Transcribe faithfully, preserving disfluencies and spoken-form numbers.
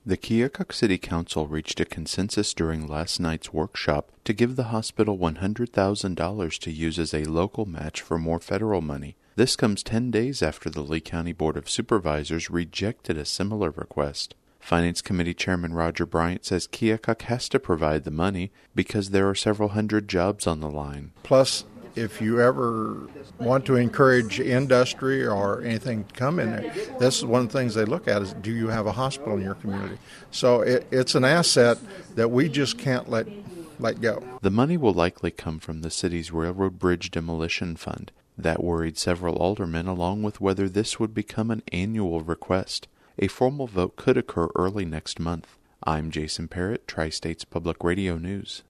The Keokuk City Council reached a consensus during last night's workshop to give the hospital one hundred thousand dollars to use as a local match for more federal money. This comes ten days after the Lee County Board of Supervisors rejected a similar request. Finance Committee Chairman Roger Bryant says Keokuk has to provide the money because there are several hundred jobs on the line. Plus, if you ever want to encourage industry or anything to come in there, this is one of the things they look at is, do you have a hospital in your community? So it, it's an asset that we just can't let let go. The money will likely come from the city's Railroad Bridge Demolition Fund. That worried several aldermen, along with whether this would become an annual request. A formal vote could occur early next month. I'm Jason Parrott, Tri-States Public Radio News.